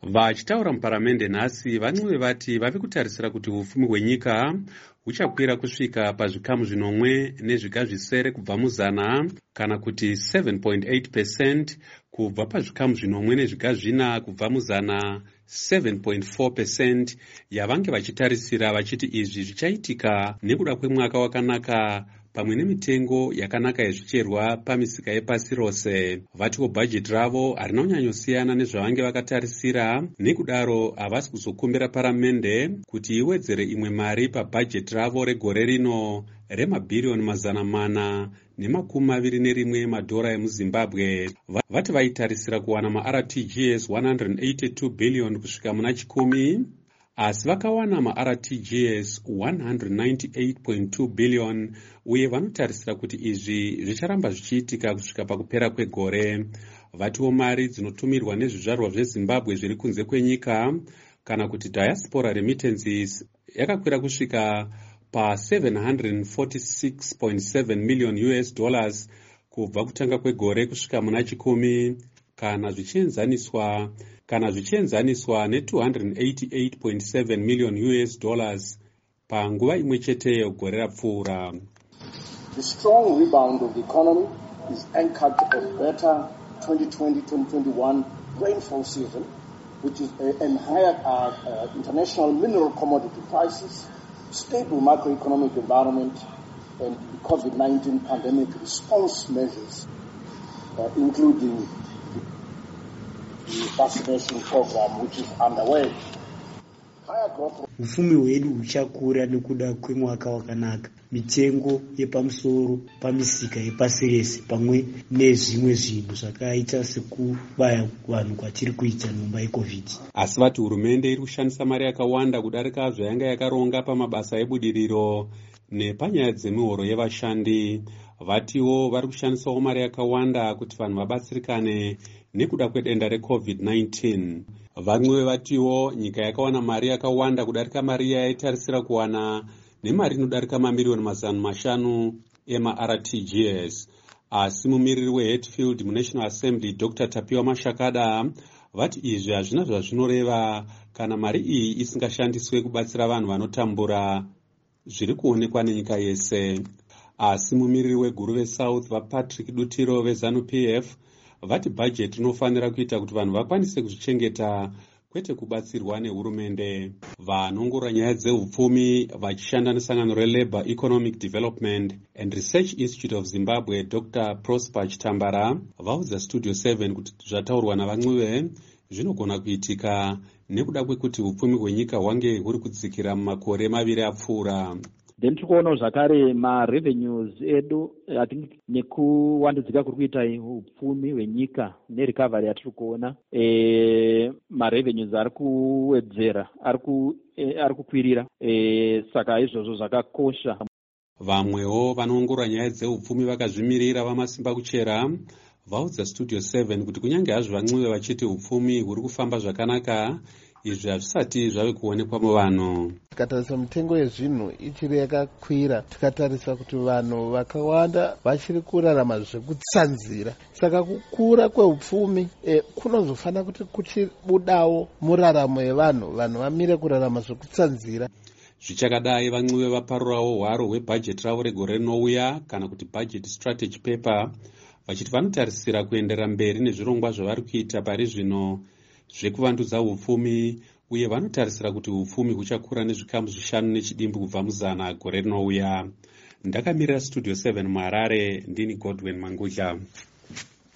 Vachitaura muparamende nhasi, vamwe vati vave kutarisira kuti upfumi hwenyika huchakwira kusvika pazvikamu 0.7 kubva muzana, kana kuti 7.8% kubva pazvikamu 4 kubva muzana, 7.4% yavange vachitarisira, vachiti izvi zvichaitika nekuda kwemwaka wakanaka pamwe nemitengo yakanaka yezvicherwa pamisika yepasi rose. Vatiwo bhajeti ravo harina kunyanyosiyana nezvavange vakatarisira, nekudaro havasi kuzokumbira paramende kuti iwedzere imwe mari pabhajeti ravo regore rino remabhiriyoni 421 madhora emuZimbabwe. Vati vaitarisira kuwana maRTGS 182 billion kusvika muna chikumi, asi vakawana maRTGS 198.2 billion, uye vanotarisira kuti izvi zvicharamba zvichiitika kusvika pakupera kwegore. Vatiwo mari dzinotumirwa nezvizvarwa zveZimbabwe zviri kunze kwenyika, kana kuti diaspora remittances, yakakwira kusvika pa$746.7 million kubva kutanga kwegore kusvika muna chikumi, kana zvichienzaniswa ne$288.7 million panguva imwe cheteyo gore rapfuura. The strong rebound of the economy is anchored on better 2020-2021 rainfall season, which is and higher international mineral commodity prices, stable macroeconomic environment, and the COVID-19 pandemic response measures, including the vaccination program which is underway. Upfumi hwedu huchakura nekuda kwemwaka wakanaka, mitengo yepamusoro pamisika yepasi rese, pamwe nezvimwe zvinhu zvakaita sekubaya vanhu kwatiri kuita nhomba yeCovid. Asi vati hurumende iri kushandisa mari yakawanda kudarika zvayanga yakaronga pamabasa ebudiriro nepanyaya dzemihoro yevashandi. Vatiwo vari kushandisawo mari yakawanda kuti vanhu vabatsirikane nekuda kwedenda reCovid-19. Vamwe vatiwo nyika yakawana mari yakawanda kudarika mari yaitarisira kuwana, nemari inodarika mamiliyoni 500 emaRTGS. Asi mumiriri weHatfield muNational Assembly Dr. Tapiwa Mashakada vati izvi hazvina zvazvinoreva kana mari iyi isingashandiswe kubatsira vanhu vanotambura zviri kuonekwa nenyika yese. Asi mumiriri weguru veSouth vaPatrick Dutiro veZANU-PF vati bhajeti inofanira kuita kuti vanhu vakwanise kuzvichengeta, kwete kubatsirwa nehurumende. Vanongorora nyaya dzeupfumi vachishanda nesangano reLabour Economic Development and Research Institute of Zimbabwe, Dr. Prosper Chitambara vaudza Studio 7 kuti zvataurwa navamwewe zvinogona kuitika nekuda kwekuti upfumi hwenyika hwange huri kudzikira mumakore 2 apfuura. Then tikuona zvakare ma-revenues edu, I think nekuwandudzika kuri kuita upfumi hwenyika nerecovery yatiri kuona, ma-revenues ari kuwedzera, ari kukwirira, saka izvozvo zvakakosha. Vamwewo vanoongorora nyaya dzeupfumi vakazvimirira vamasimba kuchera vaudza Studio 7 kuti kunyange hazvo vamwe vachiti upfumi huri kufamba zvakanaka, izvi hazvisati zvave kuonekwa muvanhu. Tikatarisa mitengo yezvinhu ichiri yakakwira, tikatarisa kuti vanhu vakawanda vachiri kurarama zvekutsanzira, saka kukura kweupfumi kunozofanira kuti kuchibudawo muraramo yevanhu, vanhu vamire kurarama zvekutsanzira. Zvichakadai vamwe vaparurawo hwaro hwebhajeti ravo regore rinouya, kana kuti budget strategy paper, vachiti vanotarisira kuendera mberi nezvirongwa zvavari kuita pari zvino zvekuvandudza upfumi, uye vanotarisira kuti upfumi huchakura nezvikamu 5 nechidimbu kubva muzana gore rinouya. Ndakamirira Studio 7 muHarare, ndini Godwin Mangudla.